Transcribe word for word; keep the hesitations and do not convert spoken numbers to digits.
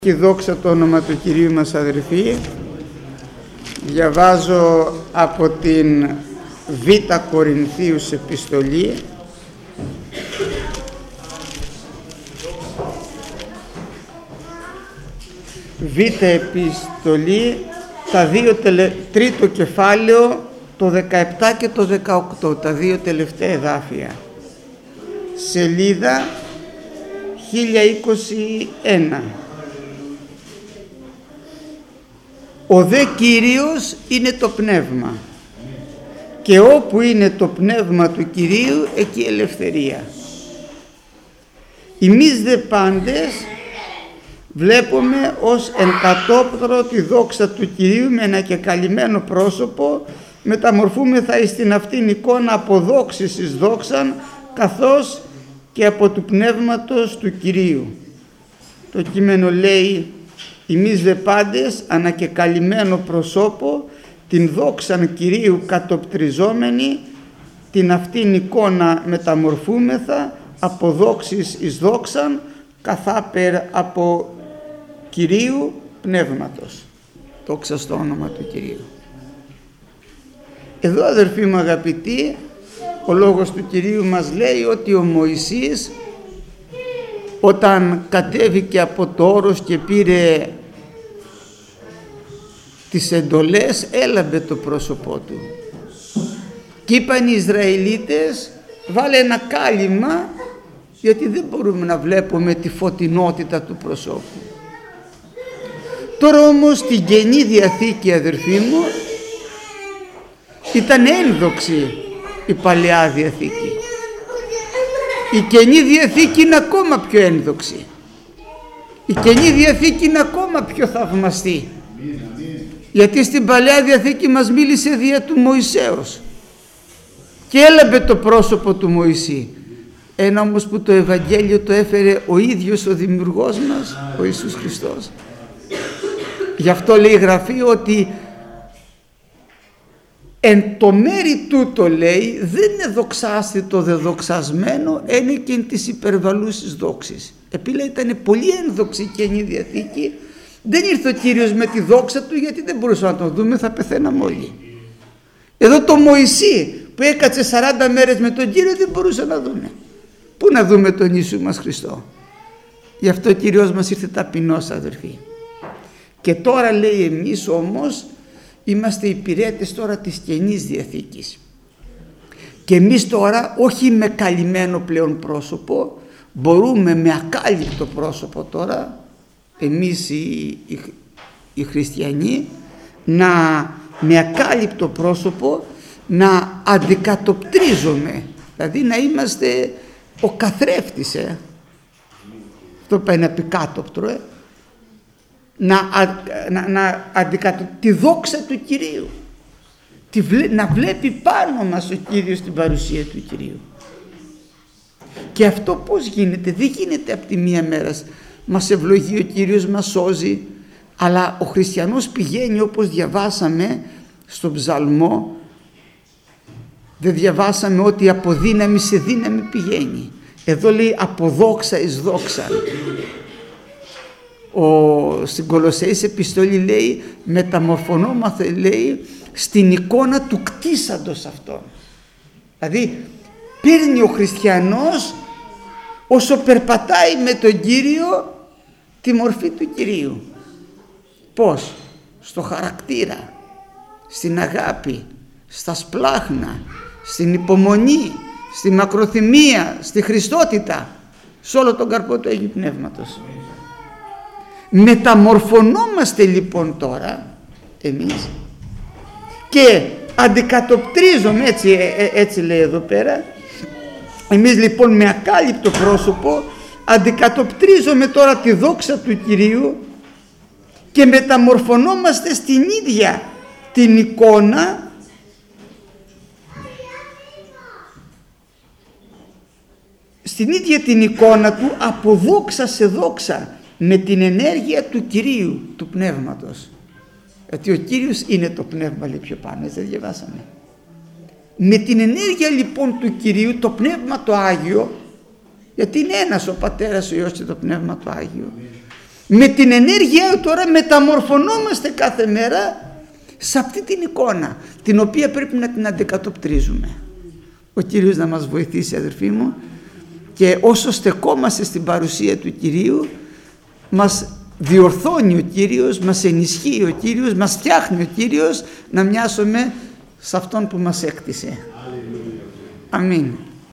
Και δόξα το όνομα του Κυρίου μας, αδερφοί. Διαβάζω από την Β' Κορινθίους επιστολή, Β' επιστολή, τα δύο τελε... τρίτο κεφάλαιο, το δεκαεπτά και το δεκαοκτώ, τα δύο τελευταία εδάφια, σελίδα χίλια είκοσι ένα. Ο δε Κύριος είναι το πνεύμα, και όπου είναι το πνεύμα του Κυρίου, εκεί ελευθερία. Εμείς δε πάντες βλέπουμε ως εν κατόπτρο τη δόξα του Κυρίου με ένα και καλυμμένο πρόσωπο, μεταμορφούμεθα εις την αυτήν εικόνα από δόξης εις δόξαν, καθώς και από του πνεύματος του Κυρίου. Το κείμενο λέει: «Εμείς δε πάντες ανακεκαλυμμένο προσώπο, την δόξαν Κυρίου κατοπτριζόμενη, την αυτήν εικόνα μεταμορφούμεθα από δόξης εις δόξαν, καθάπερ από Κυρίου πνεύματος». Δόξα στο όνομα του Κυρίου. Εδώ, αδερφοί μου αγαπητοί, ο λόγος του Κυρίου μας λέει ότι ο Μωυσής, όταν κατέβηκε από το όρος και πήρε τις εντολές, έλαμπε το πρόσωπό του. Και είπαν οι Ισραηλίτες: βάλε ένα κάλυμα, γιατί δεν μπορούμε να βλέπουμε τη φωτεινότητα του προσώπου. Τώρα όμως στην Καινή Διαθήκη, αδερφοί μου, ήταν ένδοξη η Παλαιά Διαθήκη. Η Καινή Διαθήκη είναι ακόμα πιο ένδοξη. Η Καινή Διαθήκη είναι ακόμα πιο θαυμαστή. Γιατί στην Παλαιά Διαθήκη μας μίλησε δια του Μωυσέως και έλαμπε το πρόσωπο του Μωυσή. Ένα όμως που το Ευαγγέλιο το έφερε ο ίδιος ο δημιουργός μας, ο Ιησούς Χριστός. Γι' αυτό λέει η Γραφή ότι εν το μέρη τούτο, λέει, δεν είναι δοξάστη το δεδοξασμένο, είναι και εν της υπερβαλούσης δόξης. Επειδή ήταν πολύ ένδοξη η Καινή Διαθήκη, δεν ήρθε ο Κύριος με τη δόξα του, γιατί δεν μπορούσαμε να τον δούμε, θα πεθαίναμε όλοι. Εδώ το Μωυσή που έκατσε σαράντα μέρες με τον Κύριο δεν μπορούσε να δούμε. Πού να δούμε τον Ιησού μας Χριστό? Γι' αυτό ο Κύριος μας ήρθε ταπεινός, αδερφοί. Και τώρα, λέει, εμείς όμως είμαστε υπηρέτες τώρα της Καινής Διαθήκης. Και εμείς τώρα, όχι με καλυμμένο πλέον πρόσωπο, μπορούμε με ακάλυπτο πρόσωπο τώρα, εμείς οι, οι, οι χριστιανοί, να με ακάλυπτο πρόσωπο να αντικατοπτρίζουμε, δηλαδή να είμαστε ο καθρέφτης, ε. αυτό πάει να πει κάτωπτρο, ε. να, να, να αντικατοπτρίζουμε τη δόξα του Κυρίου, τη, να βλέπει πάνω μας ο Κύριος την παρουσία του Κυρίου. Και αυτό πώς γίνεται? Δεν γίνεται από τη μία μέρα. Μας ευλογεί ο Κύριος, μας σώζει, αλλά ο χριστιανός πηγαίνει, όπως διαβάσαμε στον Ψαλμό, δεν διαβάσαμε ότι από δύναμη σε δύναμη πηγαίνει? Εδώ λέει από δόξα εις δόξα. Ο, στην Κολοσσαείς επιστολή λέει μεταμορφωνόμαστε, λέει, στην εικόνα του κτίσαντος αυτόν. Δηλαδή παίρνει ο χριστιανός, όσο περπατάει με τον Κύριο, τη μορφή του Κυρίου. Πώς? Στο χαρακτήρα, στην αγάπη, στα σπλάχνα, στην υπομονή, στη μακροθυμία, στη χριστότητα, σε όλο τον καρπό του Αγίου Πνεύματος. Μεταμορφωνόμαστε λοιπόν τώρα εμείς και αντικατοπτρίζουμε, έτσι, έτσι λέει εδώ πέρα, εμείς λοιπόν με ακάλυπτο πρόσωπο αντικατοπτρίζουμε τώρα τη δόξα του Κυρίου και μεταμορφωνόμαστε στην ίδια την εικόνα στην ίδια την εικόνα του, από δόξα σε δόξα, με την ενέργεια του Κυρίου, του Πνεύματος. Γιατί ο Κύριος είναι το Πνεύμα, λέει πιο πάνω, έτσι δεν διαβάσαμε. Με την ενέργεια λοιπόν του Κυρίου, το Πνεύμα το Άγιο, γιατί είναι ένας ο Πατέρας, ο Υιός και το Πνεύμα το Άγιο, Με την ενέργειά του τώρα μεταμορφωνόμαστε κάθε μέρα σε αυτή την εικόνα, την οποία πρέπει να την αντικατοπτρίζουμε. Ο Κύριος να μας βοηθήσει, αδερφοί μου, και όσο στεκόμαστε στην παρουσία του Κυρίου, μας διορθώνει ο Κύριος, μας ενισχύει ο Κύριος, μας φτιάχνει ο Κύριος να μοιάσουμε σε Αυτόν που μας έκτισε. Αμήν.